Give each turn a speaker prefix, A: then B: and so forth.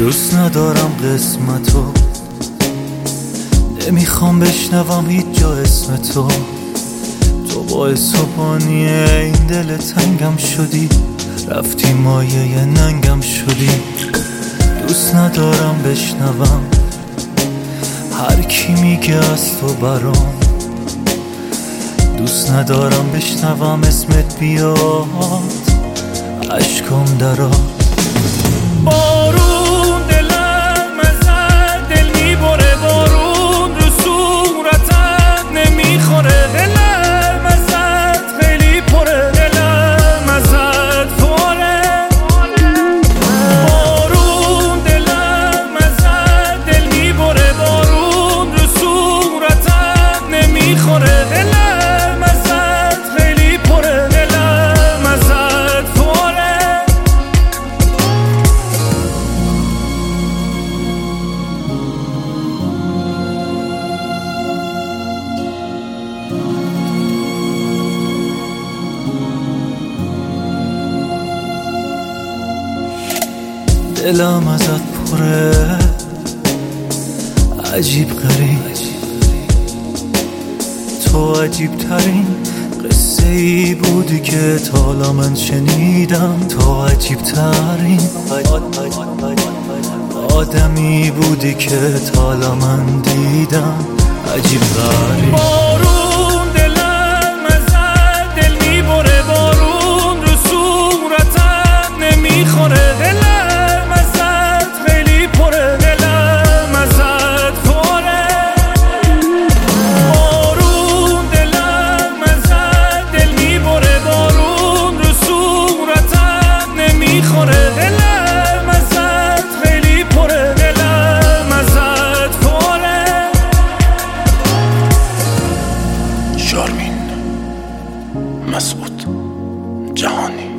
A: دوست ندارم قسمتو، نمیخوام بشنوم هیچ جا اسم تو. تو باعث و بانی این دل تنگم شدی، رفتی مایه ننگم شدی. دوست ندارم بشنوم هر کی میگه از تو برام، دوست ندارم بشنوم اسمت بیاد عشقم درآ.
B: بارون دلم ازت دل میبره، بارون رو صورتت نمیخوره. دلم ازت خیلی پره، دلم ازت پره. بارون دلم ازت دل میبره، بارون رو صورتت نمیخوره. دلم ازت خیلی پره، دلم ازت پره.
A: دلم ازت پره، عجیب غریب. تو عجیب ترین قصه ای بودی که تا حالا من شنیدم. تو عجیب ترین آدمی بودی که تا حالا من دیدم. عجیب غریب.
B: بارون دلم ازت دل میبره، بارون رو صورتت نمیخوره. دلم ازت خیلی پره، دلم ازت پره. بارون دلم ازت دل میبره، بارون رو صورتت نمیخوره. دلم ازت خیلی پره، دلم ازت پره.
C: شارمین مسعود جهانی.